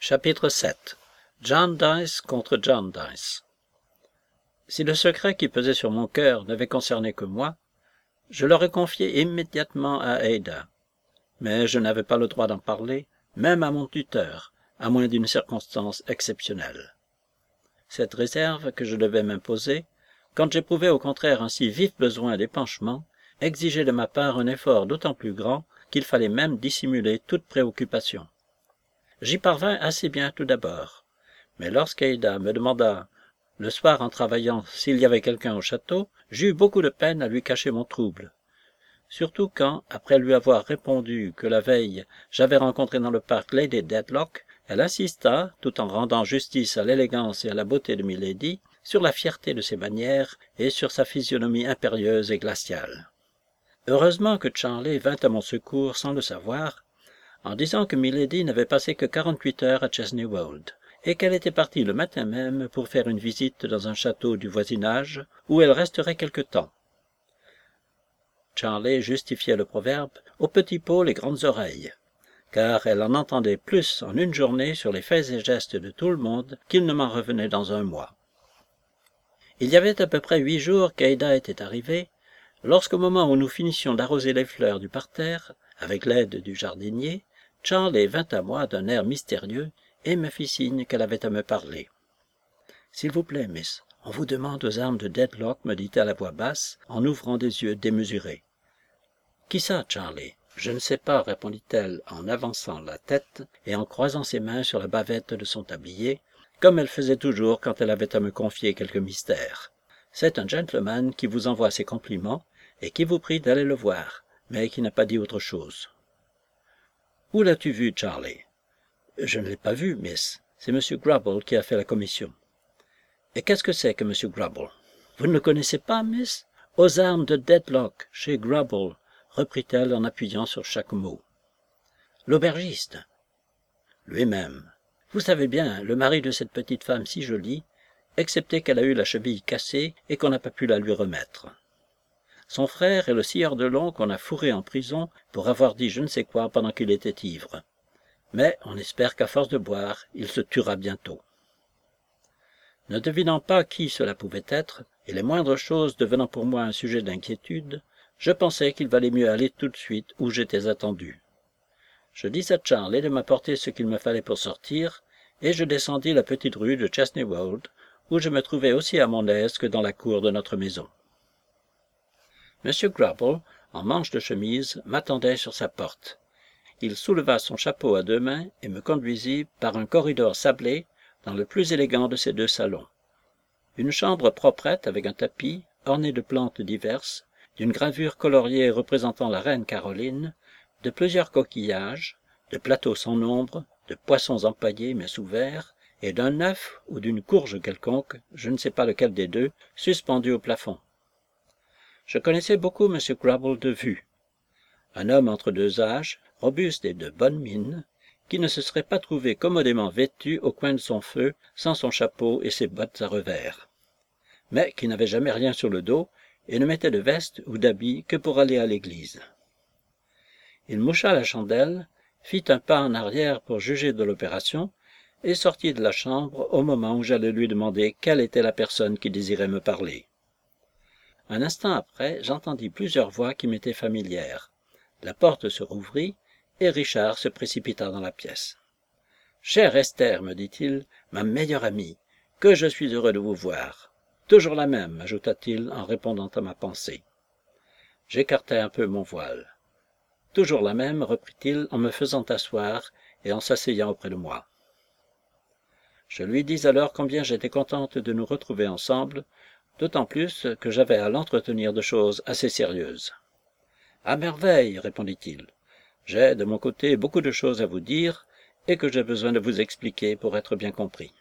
Chapitre 7. Jarndyce contre Jarndyce. Si le secret qui pesait sur mon cœur n'avait concerné que moi, je l'aurais confié immédiatement à Ada. Mais je n'avais pas le droit d'en parler, même à mon tuteur, à moins d'une circonstance exceptionnelle. Cette réserve que je devais m'imposer, quand j'éprouvais au contraire un si vif besoin d'épanchement, exigeait de ma part un effort d'autant plus grand qu'il fallait même dissimuler toute préoccupation. J'y parvins assez bien tout d'abord, mais lorsqu'Ada me demanda, le soir en travaillant, s'il y avait quelqu'un au château, j'eus beaucoup de peine à lui cacher mon trouble. Surtout quand, après lui avoir répondu que la veille j'avais rencontré dans le parc Lady Dedlock, elle insista, tout en rendant justice à l'élégance et à la beauté de milady, sur la fierté de ses manières et sur sa physionomie impérieuse et glaciale. Heureusement que Charley vint à mon secours sans le savoir, en disant que milady n'avait passé que 48 heures à Chesney Wold, et qu'elle était partie le matin même pour faire une visite dans un château du voisinage, où elle resterait quelque temps. Charley justifiait le proverbe « Au petit pot les grandes oreilles », car elle en entendait plus en une journée sur les faits et gestes de tout le monde qu'il ne m'en revenait dans un mois. Il y avait à peu près 8 jours qu'Ada était arrivée, lorsqu'au moment où nous finissions d'arroser les fleurs du parterre, avec l'aide du jardinier, Charley vint à moi d'un air mystérieux et me fit signe qu'elle avait à me parler. « S'il vous plaît, miss, on vous demande aux armes de Dedlock, me dit-elle à voix basse, en ouvrant des yeux démesurés. « Qui ça, Charley? »« Je ne sais pas, répondit-elle en avançant la tête et en croisant ses mains sur la bavette de son tablier, comme elle faisait toujours quand elle avait à me confier quelque mystère. C'est un gentleman qui vous envoie ses compliments et qui vous prie d'aller le voir, mais qui n'a pas dit autre chose. « Où l'as-tu vu, Charley? »« Je ne l'ai pas vu, miss. C'est M. Grubble qui a fait la commission. »« Et qu'est-ce que c'est que M. Grubble? »« Vous ne le connaissez pas, miss? Aux armes de Dedlock, chez Grubble, reprit-elle en appuyant sur chaque mot. « L'aubergiste. »« Lui-même. Vous savez bien, le mari de cette petite femme si jolie, excepté qu'elle a eu la cheville cassée et qu'on n'a pas pu la lui remettre. Son frère est le scieur de long qu'on a fourré en prison pour avoir dit je ne sais quoi pendant qu'il était ivre. Mais on espère qu'à force de boire, il se tuera bientôt. » Ne devinant pas qui cela pouvait être, et les moindres choses devenant pour moi un sujet d'inquiétude, je pensais qu'il valait mieux aller tout de suite où j'étais attendu. Je dis à Charley de m'apporter ce qu'il me fallait pour sortir, et je descendis la petite rue de Chesney Wold, où je me trouvais aussi à mon aise que dans la cour de notre maison. M. Grubble, en manche de chemise, m'attendait sur sa porte. Il souleva son chapeau à 2 mains et me conduisit par un corridor sablé dans le plus élégant de ses 2 salons. Une chambre proprette avec un tapis, orné de plantes diverses, d'une gravure coloriée représentant la reine Caroline, de plusieurs coquillages, de plateaux sans nombre, de poissons empaillés mais sous verre, et d'un œuf ou d'une courge quelconque, je ne sais pas lequel des 2, suspendu au plafond. Je connaissais beaucoup M. Grubble de vue. Un homme entre 2 âges, robuste et de bonne mine, qui ne se serait pas trouvé commodément vêtu au coin de son feu sans son chapeau et ses bottes à revers, mais qui n'avait jamais rien sur le dos et ne mettait de veste ou d'habit que pour aller à l'église. Il moucha la chandelle, fit un pas en arrière pour juger de l'opération et sortit de la chambre au moment où j'allais lui demander quelle était la personne qui désirait me parler. Un instant après, j'entendis plusieurs voix qui m'étaient familières. La porte se rouvrit et Richard se précipita dans la pièce. « Chère Esther, me dit-il, ma meilleure amie, que je suis heureux de vous voir. Toujours la même, ajouta-t-il en répondant à ma pensée. J'écartai un peu mon voile. Toujours la même, reprit-il en me faisant asseoir et en s'asseyant auprès de moi. Je lui dis alors combien j'étais contente de nous retrouver ensemble, d'autant plus que j'avais à l'entretenir de choses assez sérieuses. « À merveille, répondit-il. J'ai, de mon côté, beaucoup de choses à vous dire et que j'ai besoin de vous expliquer pour être bien compris.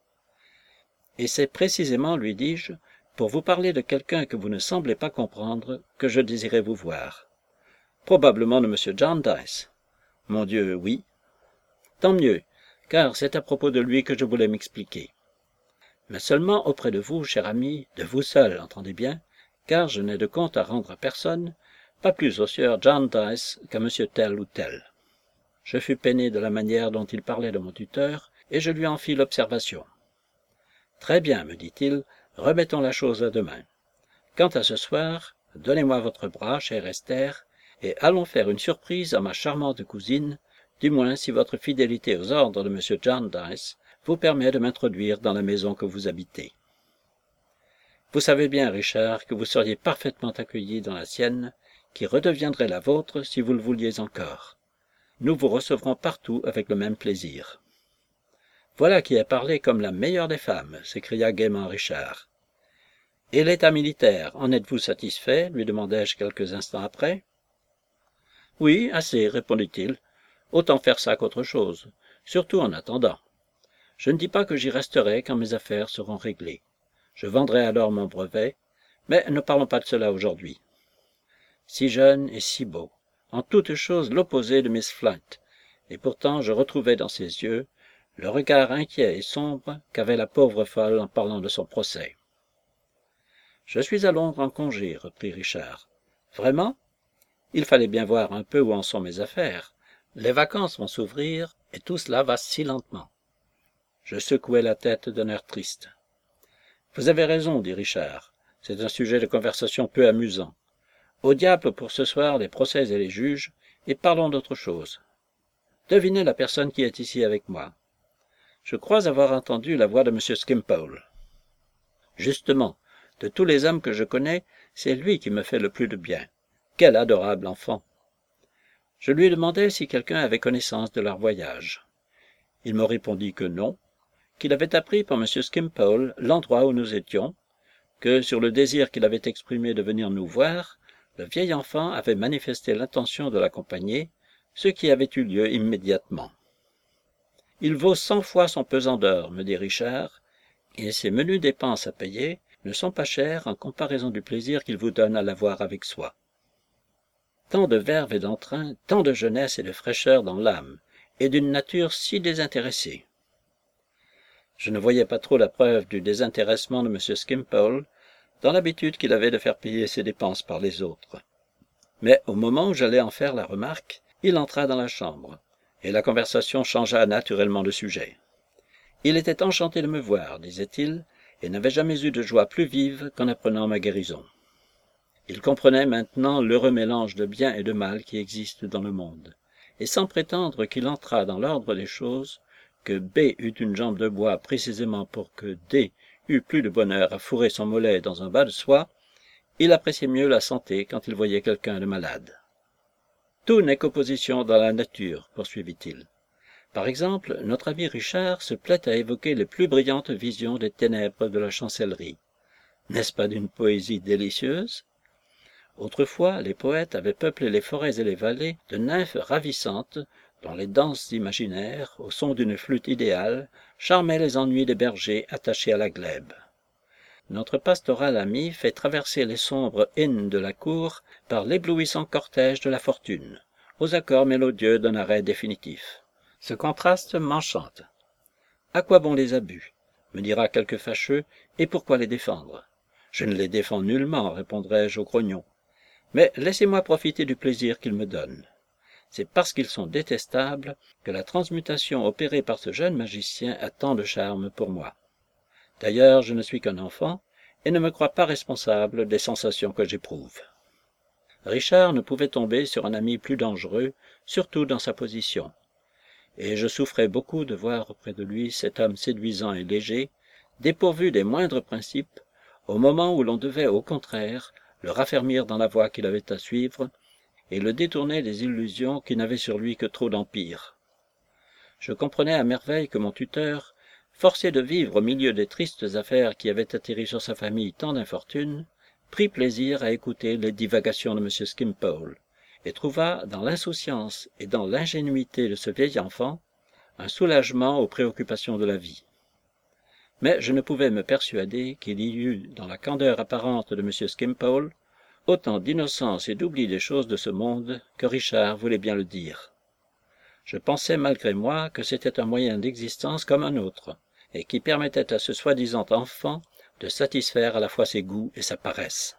Et c'est précisément, lui dis-je, pour vous parler de quelqu'un que vous ne semblez pas comprendre que je désirais vous voir. Probablement de M. Jarndyce. Mon Dieu, oui. Tant mieux, car c'est à propos de lui que je voulais m'expliquer. Mais seulement auprès de vous, cher ami, de vous seul, entendez bien, car je n'ai de compte à rendre à personne, pas plus au sieur Jarndyce qu'à M. tel ou tel. » Je fus peiné de la manière dont il parlait de mon tuteur, et je lui en fis l'observation. « Très bien, me dit-il, remettons la chose à demain. Quant à ce soir, donnez-moi votre bras, chère Esther, et allons faire une surprise à ma charmante cousine, du moins si votre fidélité aux ordres de M. Jarndyce vous permet de m'introduire dans la maison que vous habitez. Vous savez bien, Richard, que vous seriez parfaitement accueilli dans la sienne, qui redeviendrait la vôtre si vous le vouliez encore. Nous vous recevrons partout avec le même plaisir. » « Voilà qui a parlé comme la meilleure des femmes, » s'écria gaiement Richard. « Et l'état militaire, en êtes-vous satisfait, lui demandai-je quelques instants après. « Oui, assez, répondit-il. Autant faire ça qu'autre chose, surtout en attendant. Je ne dis pas que j'y resterai quand mes affaires seront réglées. Je vendrai alors mon brevet, mais ne parlons pas de cela aujourd'hui. Si jeune et si beau, en toute chose l'opposé de Miss Flint, et pourtant je retrouvais dans ses yeux le regard inquiet et sombre qu'avait la pauvre folle en parlant de son procès. « Je suis à Londres en congé, reprit Richard. « Vraiment? Il fallait bien voir un peu où en sont mes affaires. Les vacances vont s'ouvrir, et tout cela va si lentement. » Je secouai la tête d'un air triste. « Vous avez raison, dit Richard. C'est un sujet de conversation peu amusant. Au diable pour ce soir les procès et les juges, et parlons d'autre chose. Devinez la personne qui est ici avec moi. Je crois avoir entendu la voix de M. Skimpole. Justement, de tous les hommes que je connais, c'est lui qui me fait le plus de bien. Quel adorable enfant! Je lui demandai si quelqu'un avait connaissance de leur voyage. Il me répondit que non, qu'il avait appris par M. Skimpole l'endroit où nous étions, que sur le désir qu'il avait exprimé de venir nous voir, le vieil enfant avait manifesté l'intention de l'accompagner, ce qui avait eu lieu immédiatement. « Il vaut 100 fois son pesant d'or, me dit Richard, et ses menues dépenses à payer ne sont pas chères en comparaison du plaisir qu'il vous donne à l'avoir avec soi. Tant de verve et d'entrain, tant de jeunesse et de fraîcheur dans l'âme, et d'une nature si désintéressée. » Je ne voyais pas trop la preuve du désintéressement de M. Skimpole dans l'habitude qu'il avait de faire payer ses dépenses par les autres. Mais au moment où j'allais en faire la remarque, il entra dans la chambre, et la conversation changea naturellement de sujet. Il était enchanté de me voir, disait-il, et n'avait jamais eu de joie plus vive qu'en apprenant ma guérison. Il comprenait maintenant l'heureux mélange de bien et de mal qui existe dans le monde, et sans prétendre qu'il entrât dans l'ordre des choses, que B eût une jambe de bois précisément pour que D eût plus de bonheur à fourrer son mollet dans un bas de soie, il appréciait mieux la santé quand il voyait quelqu'un de malade. « Tout n'est qu'opposition dans la nature, poursuivit-il. Par exemple, notre ami Richard se plaît à évoquer les plus brillantes visions des ténèbres de la chancellerie. N'est-ce pas d'une poésie délicieuse? Autrefois, les poètes avaient peuplé les forêts et les vallées de nymphes ravissantes, dont les danses imaginaires, au son d'une flûte idéale, charmaient les ennuis des bergers attachés à la glèbe. Notre pastoral ami fait traverser les sombres hymnes de la cour par l'éblouissant cortège de la fortune, aux accords mélodieux d'un arrêt définitif. Ce contraste m'enchante. À quoi bon les abus? Me dira quelque fâcheux, et pourquoi les défendre? Je ne les défends nullement, répondrai-je au grognon. Mais laissez-moi profiter du plaisir qu'ils me donnent. C'est parce qu'ils sont détestables que la transmutation opérée par ce jeune magicien a tant de charme pour moi. D'ailleurs, je ne suis qu'un enfant, et ne me crois pas responsable des sensations que j'éprouve. Richard ne pouvait tomber sur un ami plus dangereux, surtout dans sa position. Et je souffrais beaucoup de voir auprès de lui cet homme séduisant et léger, dépourvu des moindres principes, au moment où l'on devait, au contraire, le raffermir dans la voie qu'il avait à suivre, et le détourner des illusions qui n'avaient sur lui que trop d'empire. Je comprenais à merveille que mon tuteur, forcé de vivre au milieu des tristes affaires qui avaient attiré sur sa famille tant d'infortunes, prit plaisir à écouter les divagations de M. Skimpole, et trouva dans l'insouciance et dans l'ingénuité de ce vieil enfant un soulagement aux préoccupations de la vie. Mais je ne pouvais me persuader qu'il y eût dans la candeur apparente de M. Skimpole autant d'innocence et d'oubli des choses de ce monde que Richard voulait bien le dire. Je pensais malgré moi que c'était un moyen d'existence comme un autre, et qui permettait à ce soi-disant enfant de satisfaire à la fois ses goûts et sa paresse.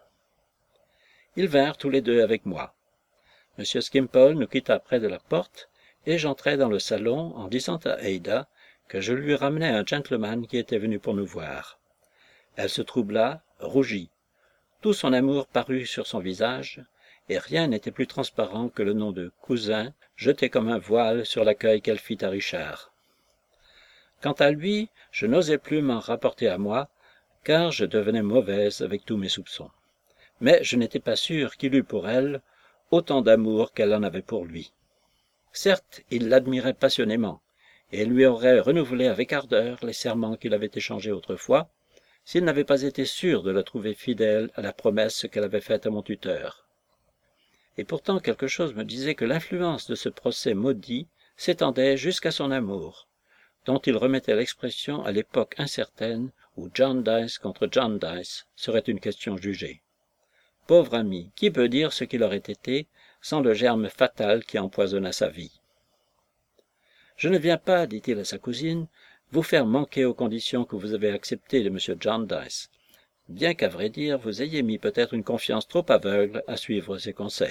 Ils vinrent tous les deux avec moi. M. Skimpole nous quitta près de la porte, et j'entrai dans le salon en disant à Ada que je lui ramenais un gentleman qui était venu pour nous voir. Elle se troubla, rougit. Tout son amour parut sur son visage, et rien n'était plus transparent que le nom de cousin jeté comme un voile sur l'accueil qu'elle fit à Richard. Quant à lui, je n'osais plus m'en rapporter à moi, car je devenais mauvaise avec tous mes soupçons. Mais je n'étais pas sûr qu'il eût pour elle autant d'amour qu'elle en avait pour lui. Certes, il l'admirait passionnément, et lui aurait renouvelé avec ardeur les serments qu'il avait échangés autrefois, s'il n'avait pas été sûr de la trouver fidèle à la promesse qu'elle avait faite à mon tuteur. Et pourtant quelque chose me disait que l'influence de ce procès maudit s'étendait jusqu'à son amour, dont il remettait l'expression à l'époque incertaine où Jarndyce contre Jarndyce serait une question jugée. Pauvre ami, qui peut dire ce qu'il aurait été sans le germe fatal qui empoisonna sa vie? « Je ne viens pas, dit-il à sa cousine, vous faire manquer aux conditions que vous avez acceptées de M. Jarndyce, bien qu'à vrai dire vous ayez mis peut-être une confiance trop aveugle à suivre ses conseils. »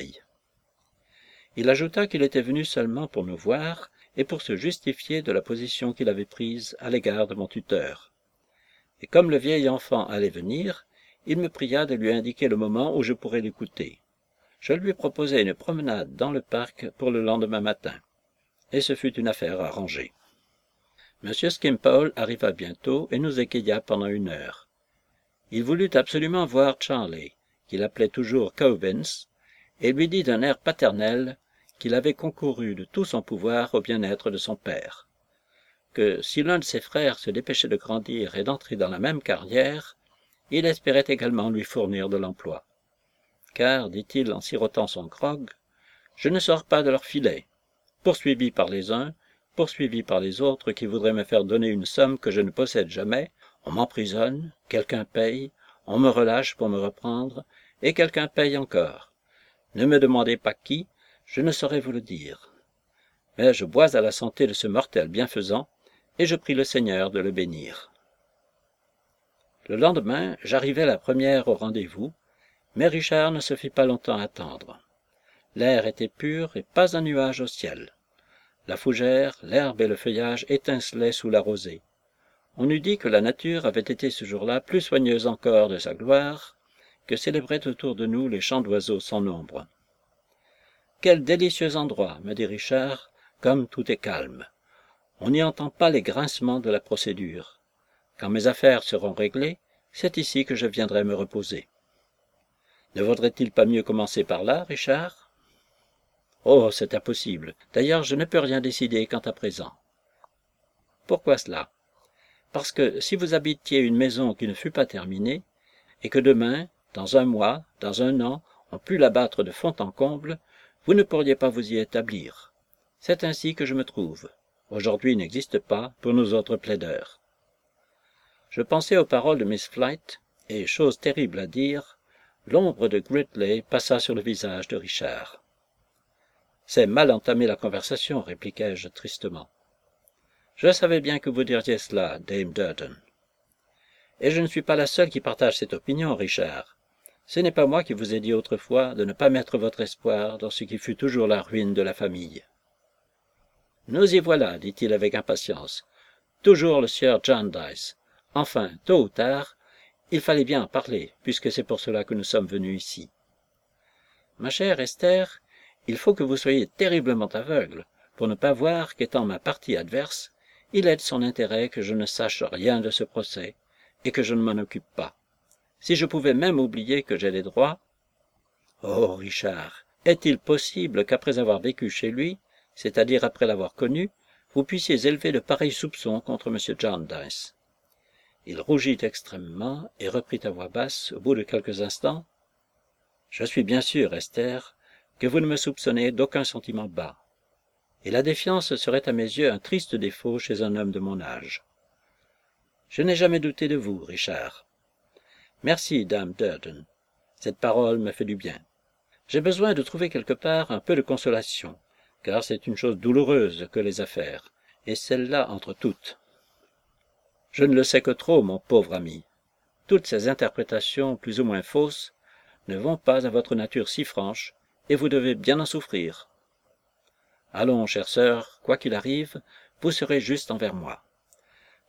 Il ajouta qu'il était venu seulement pour nous voir et pour se justifier de la position qu'il avait prise à l'égard de mon tuteur. Et comme le vieil enfant allait venir, il me pria de lui indiquer le moment où je pourrais l'écouter. Je lui proposai une promenade dans le parc pour le lendemain matin, et ce fut une affaire arrangée. M. Skimpole arriva bientôt et nous écueilla pendant 1 heure. Il voulut absolument voir Charley, qu'il appelait toujours Cobbins, et lui dit d'un air paternel qu'il avait concouru de tout son pouvoir au bien-être de son père, que si l'un de ses frères se dépêchait de grandir et d'entrer dans la même carrière, il espérait également lui fournir de l'emploi. Car, dit-il en sirotant son grog, je ne sors pas de leur filet, poursuivi par les uns, poursuivi par les autres qui voudraient me faire donner une somme que je ne possède jamais, on m'emprisonne, quelqu'un paye, on me relâche pour me reprendre, et quelqu'un paye encore. Ne me demandez pas qui, je ne saurais vous le dire. Mais je bois à la santé de ce mortel bienfaisant, et je prie le Seigneur de le bénir. Le lendemain, j'arrivai la première au rendez-vous, mais Richard ne se fit pas longtemps attendre. L'air était pur et pas un nuage au ciel. La fougère, l'herbe et le feuillage étincelaient sous la rosée. On eût dit que la nature avait été ce jour-là plus soigneuse encore de sa gloire, que célébraient autour de nous les chants d'oiseaux sans nombre. « Quel délicieux endroit, me dit Richard, comme tout est calme. On n'y entend pas les grincements de la procédure. Quand mes affaires seront réglées, c'est ici que je viendrai me reposer. » Ne vaudrait-il pas mieux commencer par là, Richard? Oh, c'est impossible. D'ailleurs, je ne peux rien décider quant à présent. Pourquoi cela? Parce que si vous habitiez une maison qui ne fut pas terminée, et que demain, dans 1 mois, dans 1 an, on put l'abattre de fond en comble, vous ne pourriez pas vous y établir. C'est ainsi que je me trouve. Aujourd'hui n'existe pas pour nous autres plaideurs. Je pensais aux paroles de Miss Flite, et, chose terrible à dire, l'ombre de Gridley passa sur le visage de Richard. « C'est mal entamer la conversation, répliquai-je tristement. « Je savais bien que vous diriez cela, Dame Durden. Et je ne suis pas la seule qui partage cette opinion, Richard. Ce n'est pas moi qui vous ai dit autrefois de ne pas mettre votre espoir dans ce qui fut toujours la ruine de la famille. »« Nous y voilà, dit-il avec impatience. Toujours le sieur Jarndyce. Enfin, tôt ou tard, il fallait bien en parler, puisque c'est pour cela que nous sommes venus ici. Ma chère Esther, il faut que vous soyez terriblement aveugle pour ne pas voir qu'étant ma partie adverse, il est de son intérêt que je ne sache rien de ce procès et que je ne m'en occupe pas. Si je pouvais même oublier que j'ai des droits... Oh, Richard, est-il possible qu'après avoir vécu chez lui, c'est-à-dire après l'avoir connu, vous puissiez élever de pareils soupçons contre M. Jarndyce? Il rougit extrêmement et reprit à voix basse, au bout de quelques instants. « Je suis bien sûr, Esther, que vous ne me soupçonnez d'aucun sentiment bas. Et la défiance serait à mes yeux un triste défaut chez un homme de mon âge. Je n'ai jamais douté de vous, Richard. Merci, Dame Durden. Cette parole me fait du bien. J'ai besoin de trouver quelque part un peu de consolation, car c'est une chose douloureuse que les affaires, et celle-là entre toutes. Je ne le sais que trop, mon pauvre ami. Toutes ces interprétations plus ou moins fausses ne vont pas à votre nature si franche, et vous devez bien en souffrir. Allons, chère sœur, quoi qu'il arrive, vous serez juste envers moi.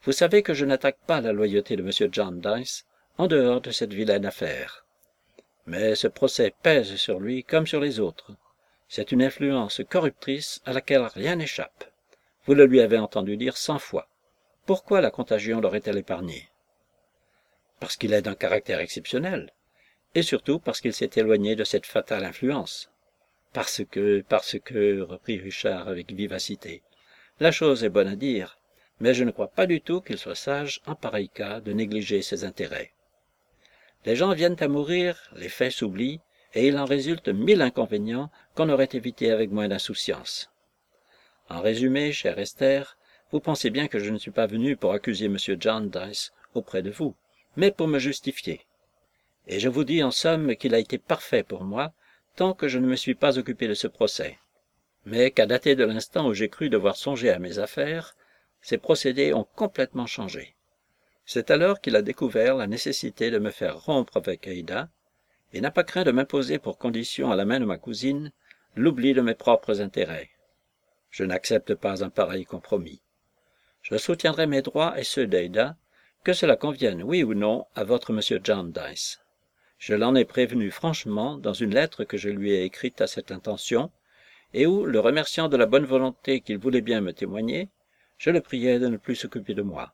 Vous savez que je n'attaque pas la loyauté de M. Jarndyce en dehors de cette vilaine affaire. Mais ce procès pèse sur lui comme sur les autres. C'est une influence corruptrice à laquelle rien n'échappe. Vous le lui avez entendu dire 100 fois. Pourquoi la contagion l'aurait-elle épargné? Parce qu'il est d'un caractère exceptionnel, et surtout parce qu'il s'est éloigné de cette fatale influence. Parce que, reprit Richard avec vivacité, la chose est bonne à dire, mais je ne crois pas du tout qu'il soit sage, en pareil cas, de négliger ses intérêts. Les gens viennent à mourir, les faits s'oublient, et il en résulte 1000 inconvénients qu'on aurait évités avec moins d'insouciance. En résumé, chère Esther, vous pensez bien que je ne suis pas venu pour accuser M. Jarndyce auprès de vous, mais pour me justifier. Et je vous dis en somme qu'il a été parfait pour moi, tant que je ne me suis pas occupé de ce procès. Mais qu'à dater de l'instant où j'ai cru devoir songer à mes affaires, ses procédés ont complètement changé. C'est alors qu'il a découvert la nécessité de me faire rompre avec Ada, et n'a pas craint de m'imposer pour condition à la main de ma cousine l'oubli de mes propres intérêts. Je n'accepte pas un pareil compromis. Je soutiendrai mes droits et ceux d'Ada, que cela convienne, oui ou non, à votre M. Jarndyce. Je l'en ai prévenu franchement dans une lettre que je lui ai écrite à cette intention, et où, le remerciant de la bonne volonté qu'il voulait bien me témoigner, je le priais de ne plus s'occuper de moi.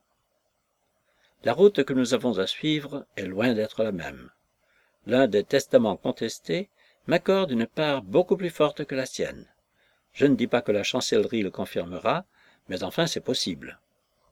La route que nous avons à suivre est loin d'être la même. L'un des testaments contestés m'accorde une part beaucoup plus forte que la sienne. Je ne dis pas que la chancellerie le confirmera, mais enfin c'est possible.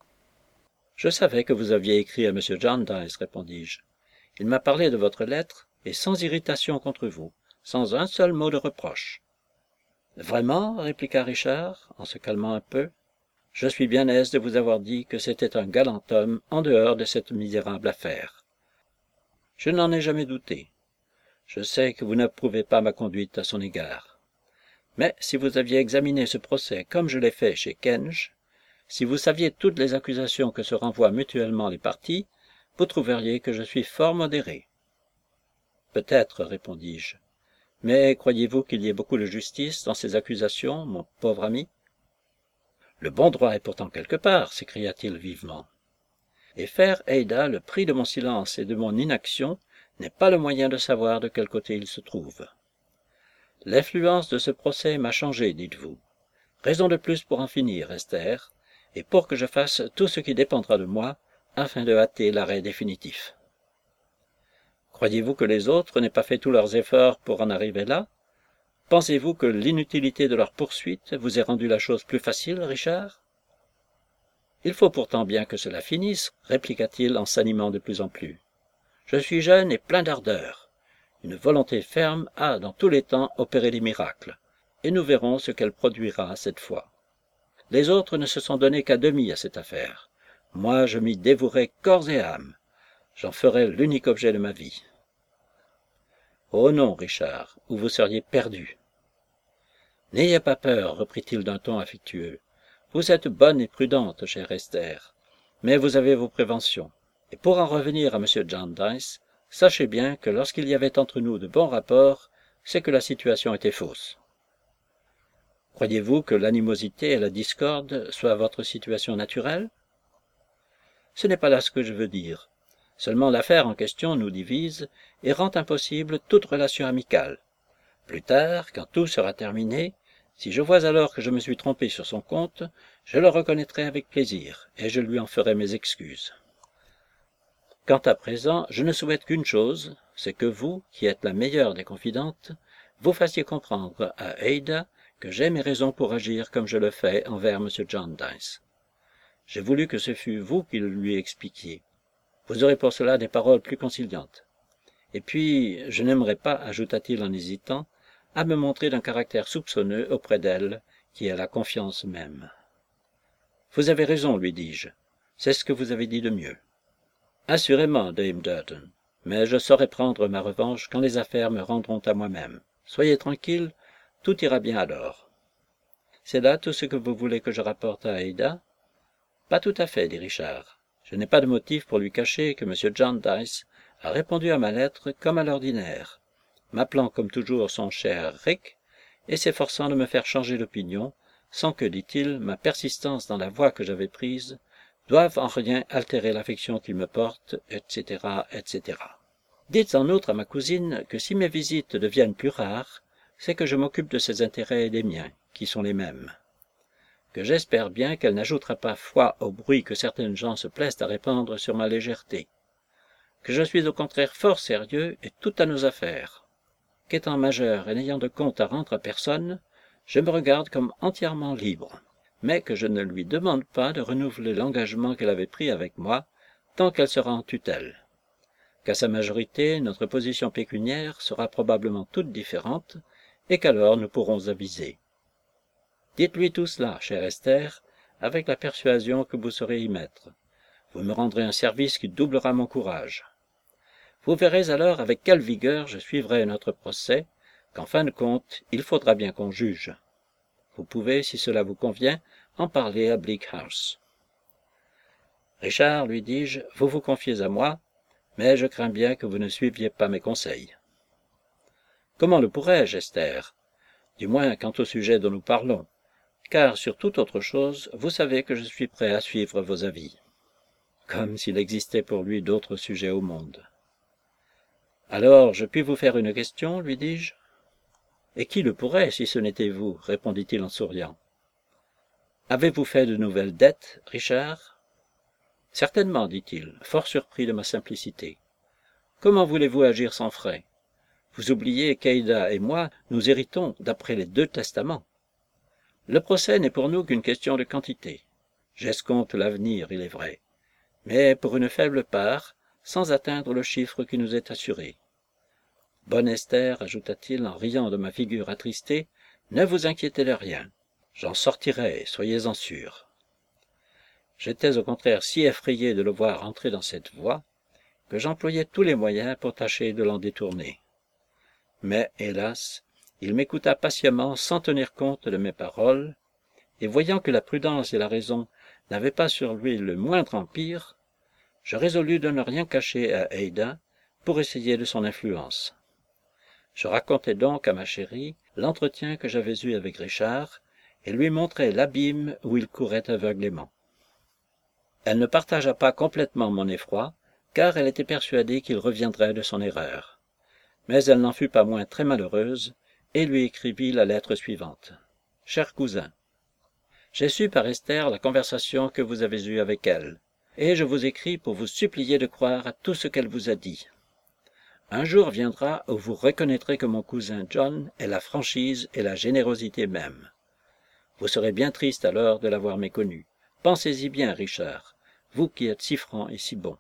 Je savais que vous aviez écrit à M. Jarndyce, répondis-je. Il m'a parlé de votre lettre, et sans irritation contre vous, sans un seul mot de reproche. Vraiment, répliqua Richard, en se calmant un peu, je suis bien aise de vous avoir dit que c'était un galant homme en dehors de cette misérable affaire. Je n'en ai jamais douté. Je sais que vous n'approuvez pas ma conduite à son égard. Mais si vous aviez examiné ce procès comme je l'ai fait chez Kenge, si vous saviez toutes les accusations que se renvoient mutuellement les parties, vous trouveriez que je suis fort modéré. Peut-être, répondis-je. Mais croyez-vous qu'il y ait beaucoup de justice dans ces accusations, mon pauvre ami? Le bon droit est pourtant quelque part, s'écria-t-il vivement. Et faire Ada le prix de mon silence et de mon inaction n'est pas le moyen de savoir de quel côté il se trouve. L'influence de ce procès m'a changé, dites-vous. Raison de plus pour en finir, Esther, et pour que je fasse tout ce qui dépendra de moi, afin de hâter l'arrêt définitif. Croyez-vous que les autres n'aient pas fait tous leurs efforts pour en arriver là? Pensez-vous que l'inutilité de leur poursuite vous ait rendu la chose plus facile, Richard? Il faut pourtant bien que cela finisse, répliqua-t-il en s'animant de plus en plus. Je suis jeune et plein d'ardeur. Une volonté ferme a, dans tous les temps, opéré des miracles, et nous verrons ce qu'elle produira cette fois. Les autres ne se sont donnés qu'à demi à cette affaire. Moi, je m'y dévouerai corps et âme. J'en ferai l'unique objet de ma vie. Oh non, Richard, ou vous seriez perdu. N'ayez pas peur, reprit-il d'un ton affectueux. Vous êtes bonne et prudente, chère Esther, mais vous avez vos préventions. Et pour en revenir à M. Jarndyce, sachez bien que lorsqu'il y avait entre nous de bons rapports, c'est que la situation était fausse. Croyez-vous que l'animosité et la discorde soient votre situation naturelle? Ce n'est pas là ce que je veux dire. Seulement l'affaire en question nous divise et rend impossible toute relation amicale. Plus tard, quand tout sera terminé, si je vois alors que je me suis trompé sur son compte, je le reconnaîtrai avec plaisir, et je lui en ferai mes excuses. Quant à présent, je ne souhaite qu'une chose, c'est que vous, qui êtes la meilleure des confidentes, vous fassiez comprendre à Ada que j'ai mes raisons pour agir comme je le fais envers M. Jarndyce. J'ai voulu que ce fût vous qui le lui expliquiez. Vous aurez pour cela des paroles plus conciliantes. Et puis, je n'aimerais pas, ajouta-t-il en hésitant, à me montrer d'un caractère soupçonneux auprès d'elle, qui est la confiance même. Vous avez raison, lui dis-je. C'est ce que vous avez dit de mieux. Assurément, Dame Durden, mais je saurai prendre ma revanche quand les affaires me rendront à moi-même. Soyez tranquille, tout ira bien alors. C'est là tout ce que vous voulez que je rapporte à Ada? Pas tout à fait, dit Richard. Je n'ai pas de motif pour lui cacher que M. Jarndyce a répondu à ma lettre comme à l'ordinaire, m'appelant comme toujours son cher Rick, et s'efforçant de me faire changer d'opinion, sans que, dit-il, ma persistance dans la voie que j'avais prise doivent en rien altérer l'affection qu'il me porte, etc., etc. Dites en outre à ma cousine que si mes visites deviennent plus rares, c'est que je m'occupe de ses intérêts et des miens, qui sont les mêmes. Que j'espère bien qu'elle n'ajoutera pas foi au bruit que certaines gens se plaisent à répandre sur ma légèreté. Que je suis au contraire fort sérieux et tout à nos affaires. Qu'étant majeur et n'ayant de compte à rendre à personne, je me regarde comme entièrement libre, mais que je ne lui demande pas de renouveler l'engagement qu'elle avait pris avec moi, tant qu'elle sera en tutelle. Qu'à sa majorité, notre position pécuniaire sera probablement toute différente, et qu'alors nous pourrons aviser. Dites-lui tout cela, chère Esther, avec la persuasion que vous saurez y mettre. Vous me rendrez un service qui doublera mon courage. Vous verrez alors avec quelle vigueur je suivrai notre procès, qu'en fin de compte, il faudra bien qu'on juge. Vous pouvez, si cela vous convient, en parler à Bleak House. Richard, lui dis-je, vous vous confiez à moi, mais je crains bien que vous ne suiviez pas mes conseils. Comment le pourrais-je, Esther? Du moins quant au sujet dont nous parlons, car sur toute autre chose, vous savez que je suis prêt à suivre vos avis. Comme s'il existait pour lui d'autres sujets au monde. Alors, je puis vous faire une question, lui dis-je. Et qui le pourrait, si ce n'était vous, répondit-il en souriant. Avez-vous fait de nouvelles dettes, Richard? Certainement, dit-il, fort surpris de ma simplicité. Comment voulez-vous agir sans frais? Vous oubliez qu'Aïda et moi, nous héritons d'après les 2 testaments. Le procès n'est pour nous qu'une question de quantité. J'escompte l'avenir, il est vrai, mais pour une faible part, sans atteindre le chiffre qui nous est assuré. Bonne Esther, ajouta-t-il en riant de ma figure attristée, ne vous inquiétez de rien. J'en sortirai, soyez-en sûr. J'étais au contraire si effrayé de le voir entrer dans cette voie, que j'employais tous les moyens pour tâcher de l'en détourner. Mais, hélas, il m'écouta patiemment sans tenir compte de mes paroles, et voyant que la prudence et la raison n'avaient pas sur lui le moindre empire, je résolus de ne rien cacher à Aïda pour essayer de son influence. Je racontai donc à ma chérie l'entretien que j'avais eu avec Richard et lui montrai l'abîme où il courait aveuglément. Elle ne partagea pas complètement mon effroi, car elle était persuadée qu'il reviendrait de son erreur. Mais elle n'en fut pas moins très malheureuse, et lui écrivit la lettre suivante. « Cher cousin, j'ai su par Esther la conversation que vous avez eue avec elle, et je vous écris pour vous supplier de croire à tout ce qu'elle vous a dit. Un jour viendra où vous reconnaîtrez que mon cousin John est la franchise et la générosité même. Vous serez bien triste alors de l'avoir méconnu. Pensez-y bien, Richard, vous qui êtes si franc et si bon.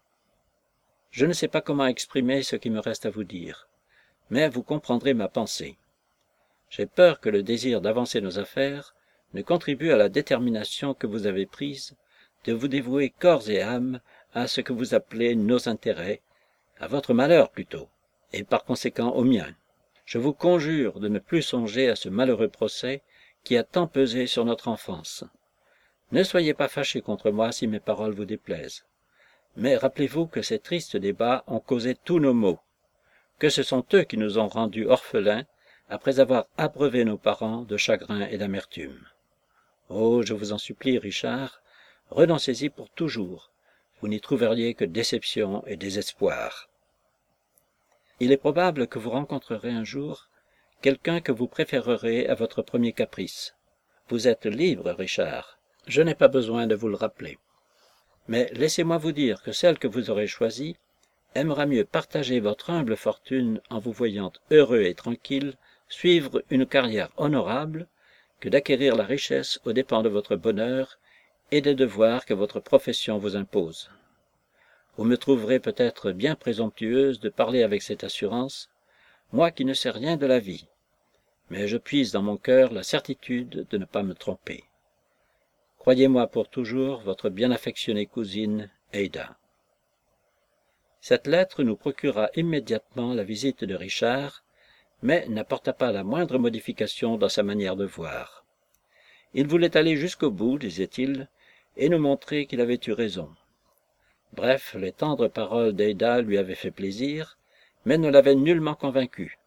Je ne sais pas comment exprimer ce qui me reste à vous dire, mais vous comprendrez ma pensée. J'ai peur que le désir d'avancer nos affaires ne contribue à la détermination que vous avez prise de vous dévouer corps et âme à ce que vous appelez nos intérêts, à votre malheur plutôt, et par conséquent au mien. Je vous conjure de ne plus songer à ce malheureux procès qui a tant pesé sur notre enfance. Ne soyez pas fâchés contre moi si mes paroles vous déplaisent. Mais rappelez-vous que ces tristes débats ont causé tous nos maux, que ce sont eux qui nous ont rendus orphelins après avoir abreuvé nos parents de chagrin et d'amertume. Oh, je vous en supplie, Richard, renoncez-y pour toujours. Vous n'y trouveriez que déception et désespoir. Il est probable que vous rencontrerez un jour quelqu'un que vous préférerez à votre premier caprice. Vous êtes libre, Richard. Je n'ai pas besoin de vous le rappeler. Mais laissez-moi vous dire que celle que vous aurez choisie aimera mieux partager votre humble fortune en vous voyant heureux et tranquille, suivre une carrière honorable, que d'acquérir la richesse aux dépens de votre bonheur et des devoirs que votre profession vous impose. Vous me trouverez peut-être bien présomptueuse de parler avec cette assurance, moi qui ne sais rien de la vie, mais je puise dans mon cœur la certitude de ne pas me tromper. Croyez-moi pour toujours votre bien affectionnée cousine, Aïda. » Cette lettre nous procura immédiatement la visite de Richard, mais n'apporta pas la moindre modification dans sa manière de voir. Il voulait aller jusqu'au bout, disait-il, et nous montrer qu'il avait eu raison. Bref, les tendres paroles d'Aïda lui avaient fait plaisir, mais ne l'avaient nullement convaincu.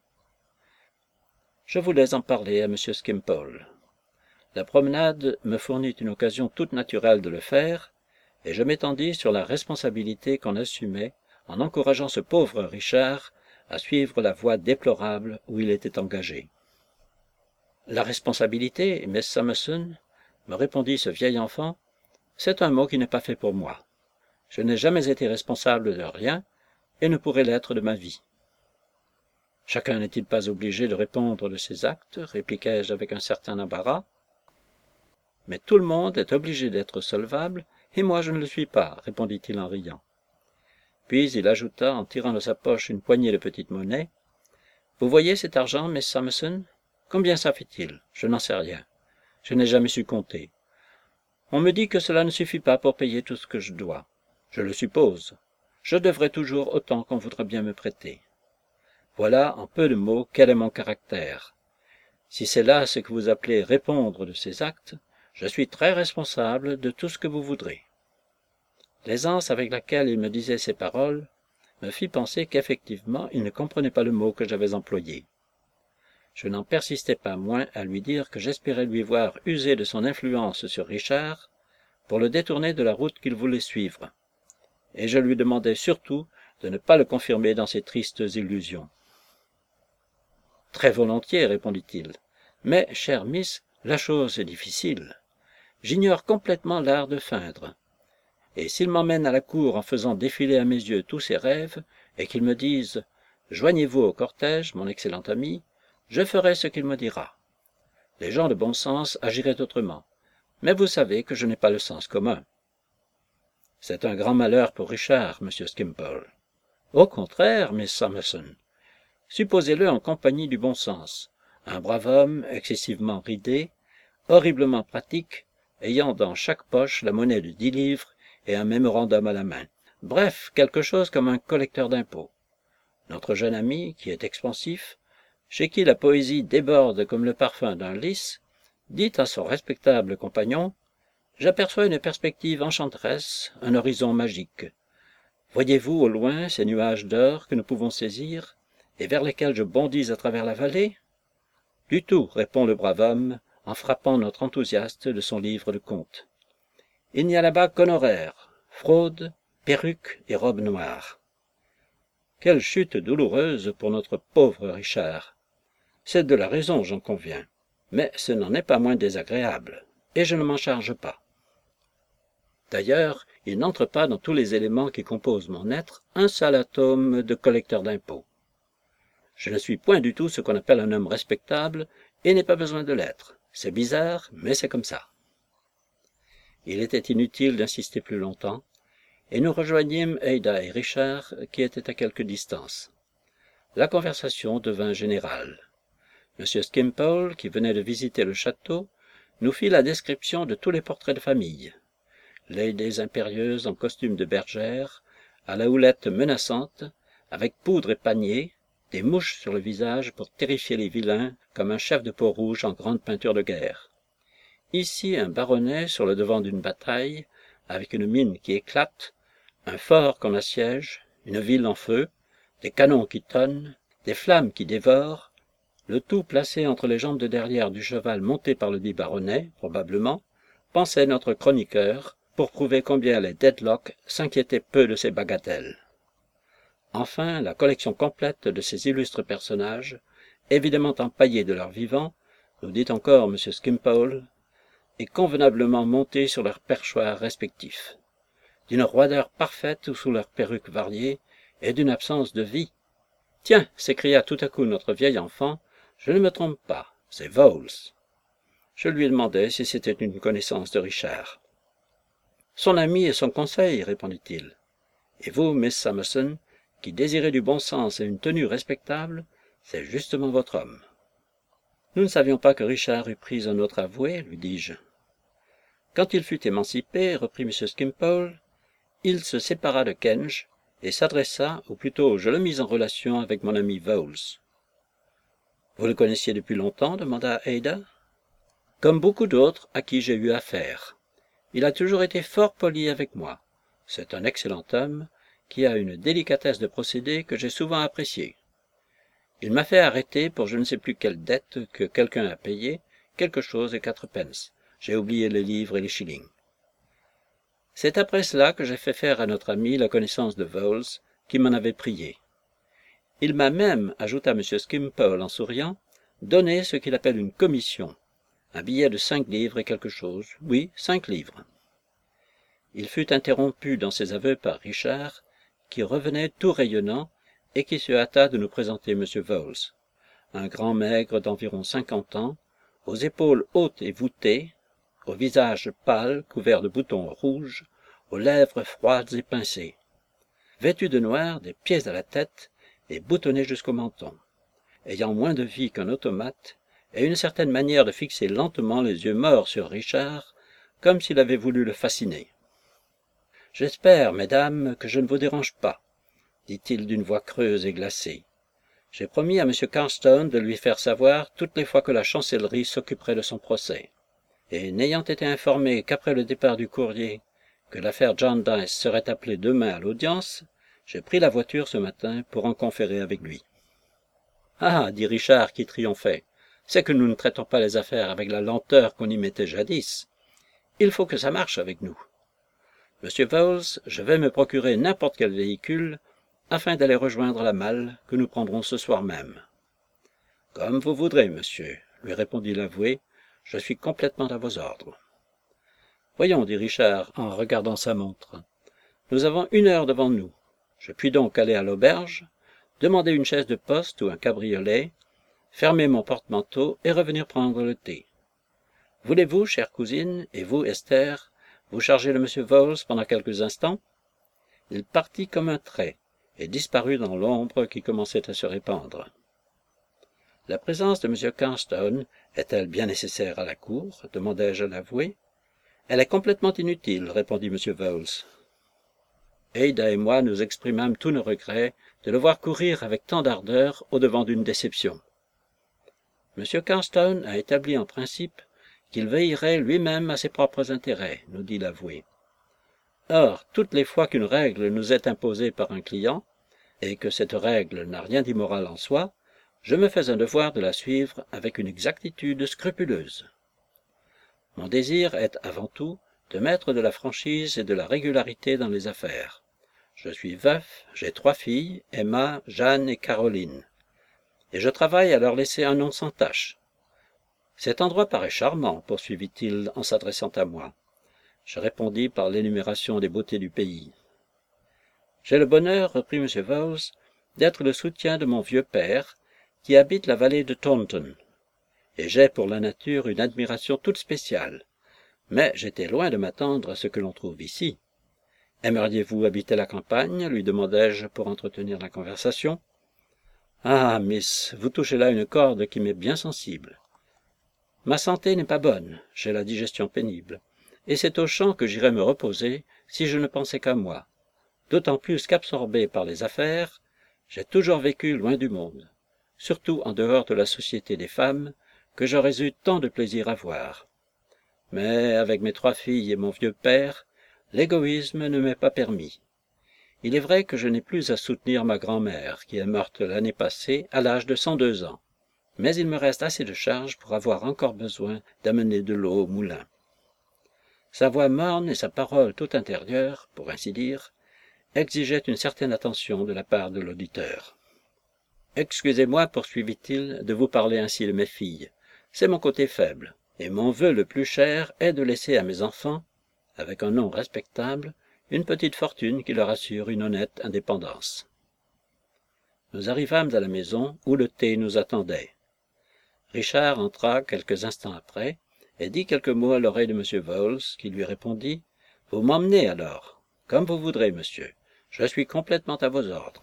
Je voulais en parler à M. Skimpole. La promenade me fournit une occasion toute naturelle de le faire, et je m'étendis sur la responsabilité qu'on assumait en encourageant ce pauvre Richard à suivre la voie déplorable où il était engagé. La responsabilité, Miss Summerson, me répondit ce vieil enfant, c'est un mot qui n'est pas fait pour moi. Je n'ai jamais été responsable de rien et ne pourrai l'être de ma vie. Chacun n'est-il pas obligé de répondre de ses actes, répliquai-je avec un certain embarras. Mais tout le monde est obligé d'être solvable, et moi je ne le suis pas, répondit-il en riant. Puis il ajouta en tirant de sa poche une poignée de petites monnaies. Vous voyez cet argent, Miss Summerson? Combien ça fait-il? Je n'en sais rien. Je n'ai jamais su compter. On me dit que cela ne suffit pas pour payer tout ce que je dois. Je le suppose. Je devrai toujours autant qu'on voudra bien me prêter. Voilà, en peu de mots, quel est mon caractère. Si c'est là ce que vous appelez répondre de ses actes, je suis très responsable de tout ce que vous voudrez. L'aisance avec laquelle il me disait ces paroles me fit penser qu'effectivement il ne comprenait pas le mot que j'avais employé. Je n'en persistai pas moins à lui dire que j'espérais lui voir user de son influence sur Richard pour le détourner de la route qu'il voulait suivre, et je lui demandai surtout de ne pas le confirmer dans ses tristes illusions. « Très volontiers, répondit-il, mais, chère Miss, la chose est difficile. J'ignore complètement l'art de feindre, et s'il m'emmène à la cour en faisant défiler à mes yeux tous ses rêves, et qu'il me dise « Joignez-vous au cortège, mon excellent ami », je ferai ce qu'il me dira. Les gens de bon sens agiraient autrement, mais vous savez que je n'ai pas le sens commun. C'est un grand malheur pour Richard, monsieur Skimpole. Au contraire, Miss Summerson. Supposez-le en compagnie du bon sens, un brave homme excessivement ridé, horriblement pratique, ayant dans chaque poche la monnaie de 10 livres et un mémorandum à la main. Bref, quelque chose comme un collecteur d'impôts. Notre jeune ami, qui est expansif, chez qui la poésie déborde comme le parfum d'un lys, dit à son respectable compagnon « J'aperçois une perspective enchanteresse, un horizon magique. Voyez-vous au loin ces nuages d'or que nous pouvons saisir et vers lesquels je bondis à travers la vallée ?»« Du tout, répond le brave homme, en frappant notre enthousiaste de son livre de contes. Il n'y a là-bas qu'honoraires, fraude, perruques et robes noires. Quelle chute douloureuse pour notre pauvre Richard. C'est de la raison, j'en conviens, mais ce n'en est pas moins désagréable, et je ne m'en charge pas. D'ailleurs, il n'entre pas dans tous les éléments qui composent mon être un seul atome de collecteur d'impôts. Je ne suis point du tout ce qu'on appelle un homme respectable, et n'ai pas besoin de l'être. C'est bizarre, mais c'est comme ça. Il était inutile d'insister plus longtemps, et nous rejoignîmes Ada et Richard, qui étaient à quelque distance. La conversation devint générale. M. Skimpole, qui venait de visiter le château, nous fit la description de tous les portraits de famille. Ladies impérieuses en costume de bergère, à la houlette menaçante, avec poudre et panier, des mouches sur le visage pour terrifier les vilains, comme un chef de Peau-Rouge en grande peinture de guerre. Ici un baronnet sur le devant d'une bataille, avec une mine qui éclate, un fort qu'on assiège, une ville en feu, des canons qui tonnent, des flammes qui dévorent, le tout placé entre les jambes de derrière du cheval monté par le dit baronnet, probablement, pensait notre chroniqueur, pour prouver combien les Dedlock s'inquiétaient peu de ces bagatelles. Enfin, la collection complète de ces illustres personnages, évidemment empaillés de leur vivant, nous dit encore M. Skimpole, et convenablement montés sur leurs perchoirs respectifs, d'une roideur parfaite sous leurs perruques variées, et d'une absence de vie. « Tiens » s'écria tout à coup notre vieil enfant, « je ne me trompe pas, c'est Vowles. » Je lui demandai si c'était une connaissance de Richard. « Son ami et son conseil, répondit-il. Et vous, Miss Summerson, qui désirez du bon sens et une tenue respectable, c'est justement votre homme. » Nous ne savions pas que Richard eût pris un autre avoué, lui dis-je. Quand il fut émancipé, reprit M. Skimpole, il se sépara de Kenge et s'adressa, ou plutôt je le mis en relation avec mon ami Vowles. « Vous le connaissiez depuis longtemps » demanda Ada. « Comme beaucoup d'autres à qui j'ai eu affaire. Il a toujours été fort poli avec moi. C'est un excellent homme qui a une délicatesse de procédé que j'ai souvent appréciée. Il m'a fait arrêter pour je ne sais plus quelle dette que quelqu'un a payée, quelque chose et 4 pence. J'ai oublié les livres et les shillings. C'est après cela que j'ai fait faire à notre ami la connaissance de Vowles, qui m'en avait prié. Il m'a même, ajouta M. Skimpole en souriant, donné ce qu'il appelle une commission, un billet de 5 livres et quelque chose, oui, 5 livres. Il fut interrompu dans ses aveux par Richard, qui revenait tout rayonnant et qui se hâta de nous présenter M. Vowles, un grand maigre d'environ 50 ans, aux épaules hautes et voûtées, au visage pâle couvert de boutons rouges, aux lèvres froides et pincées, vêtu de noir des pieds à la tête et boutonné jusqu'au menton, ayant moins de vie qu'un automate et une certaine manière de fixer lentement les yeux morts sur Richard, comme s'il avait voulu le fasciner. « J'espère, mesdames, que je ne vous dérange pas, dit-il d'une voix creuse et glacée. J'ai promis à M. Carstone de lui faire savoir toutes les fois que la chancellerie s'occuperait de son procès. Et n'ayant été informé qu'après le départ du courrier, que l'affaire Jarndyce serait appelée demain à l'audience, j'ai pris la voiture ce matin pour en conférer avec lui. »« Ah, dit Richard qui triomphait, c'est que nous ne traitons pas les affaires avec la lenteur qu'on y mettait jadis. Il faut que ça marche avec nous. Monsieur Vowles, je vais me procurer n'importe quel véhicule, afin d'aller rejoindre la malle que nous prendrons ce soir même. »« Comme vous voudrez, monsieur, lui répondit l'avoué, je suis complètement à vos ordres. »« Voyons, dit Richard en regardant sa montre, nous avons 1 heure devant nous. Je puis donc aller à l'auberge, demander une chaise de poste ou un cabriolet, fermer mon porte-manteau et revenir prendre le thé. Voulez-vous, chère cousine, et vous, Esther, vous charger de M. Vowles pendant quelques instants? » Il partit comme un trait et disparut dans l'ombre qui commençait à se répandre. « La présence de M. Carstone est-elle bien nécessaire à la cour? Demandai-je à l'avoué. « Elle est complètement inutile, répondit M. Vowles. Ada et moi nous exprimâmes tous nos regrets de le voir courir avec tant d'ardeur au-devant d'une déception. M. Carstone a établi en principe qu'il veillerait lui-même à ses propres intérêts, nous dit l'avoué. Or, toutes les fois qu'une règle nous est imposée par un client, et que cette règle n'a rien d'immoral en soi, je me fais un devoir de la suivre avec une exactitude scrupuleuse. Mon désir est avant tout de mettre de la franchise et de la régularité dans les affaires. Je suis veuf, j'ai 3 filles, Emma, Jeanne et Caroline, et je travaille à leur laisser un nom sans tache. Cet endroit paraît charmant, poursuivit-il en s'adressant à moi. Je répondis par l'énumération des beautés du pays. J'ai le bonheur, reprit M. Vowles, d'être le soutien de mon vieux père, qui habite la vallée de Taunton, et j'ai pour la nature une admiration toute spéciale. Mais j'étais loin de m'attendre à ce que l'on trouve ici. Aimeriez-vous habiter la campagne? Lui demandai-je pour entretenir la conversation. Ah, miss, vous touchez là une corde qui m'est bien sensible. Ma santé n'est pas bonne, j'ai la digestion pénible, et c'est aux champs que j'irais me reposer si je ne pensais qu'à moi. D'autant plus qu'absorbé par les affaires, j'ai toujours vécu loin du monde, surtout en dehors de la société des femmes, que j'aurais eu tant de plaisir à voir. Mais avec mes 3 filles et mon vieux père, l'égoïsme ne m'est pas permis. Il est vrai que je n'ai plus à soutenir ma grand-mère, qui est morte l'année passée à l'âge de 102 ans, mais il me reste assez de charge pour avoir encore besoin d'amener de l'eau au moulin. Sa voix morne et sa parole tout intérieure, pour ainsi dire, exigeaient une certaine attention de la part de l'auditeur. « Excusez-moi, poursuivit-il, de vous parler ainsi de mes filles. C'est mon côté faible, et mon vœu le plus cher est de laisser à mes enfants, avec un nom respectable, une petite fortune qui leur assure une honnête indépendance. » Nous arrivâmes à la maison où le thé nous attendait. Richard entra quelques instants après et dit quelques mots à l'oreille de M. Vowles, qui lui répondit « Vous m'emmenez alors. Comme vous voudrez, monsieur. Je suis complètement à vos ordres. »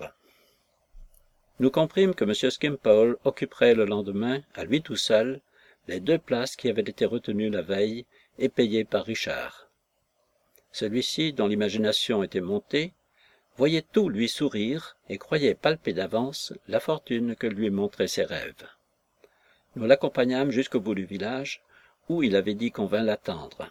Nous comprîmes que M. Skimpole occuperait le lendemain, à lui tout seul, les 2 places qui avaient été retenues la veille et payées par Richard. Celui-ci, dont l'imagination était montée, voyait tout lui sourire et croyait palper d'avance la fortune que lui montraient ses rêves. Nous l'accompagnâmes jusqu'au bout du village, où il avait dit qu'on vint l'attendre.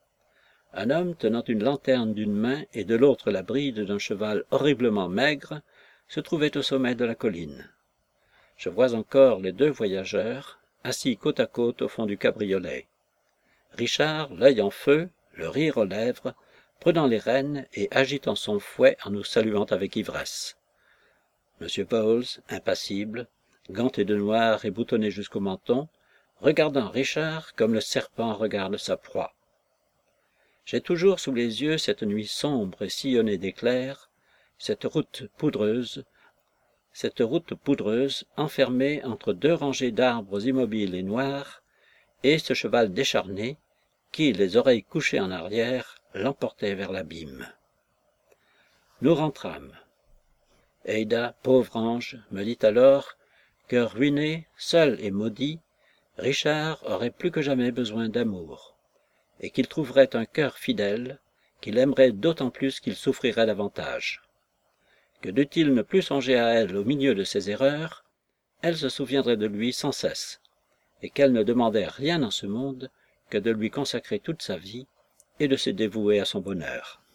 Un homme tenant une lanterne d'une main et de l'autre la bride d'un cheval horriblement maigre se trouvait au sommet de la colline. Je vois encore les 2 voyageurs, assis côte à côte au fond du cabriolet. Richard, l'œil en feu, le rire aux lèvres, prenant les rênes et agitant son fouet en nous saluant avec ivresse. M. Bowles, impassible, ganté de noir et boutonné jusqu'au menton, regardant Richard comme le serpent regarde sa proie. J'ai toujours sous les yeux cette nuit sombre et sillonnée d'éclairs, cette route poudreuse enfermée entre deux rangées d'arbres immobiles et noirs, et ce cheval décharné, qui, les oreilles couchées en arrière, l'emportait vers l'abîme. Nous rentrâmes. Ada, pauvre ange, me dit alors que, ruiné, seul et maudit, Richard aurait plus que jamais besoin d'amour, et qu'il trouverait un cœur fidèle, qu'il aimerait d'autant plus qu'il souffrirait davantage. Que dût-il ne plus songer à elle au milieu de ses erreurs, elle se souviendrait de lui sans cesse, et qu'elle ne demandait rien en ce monde que de lui consacrer toute sa vie et de se dévouer à son bonheur.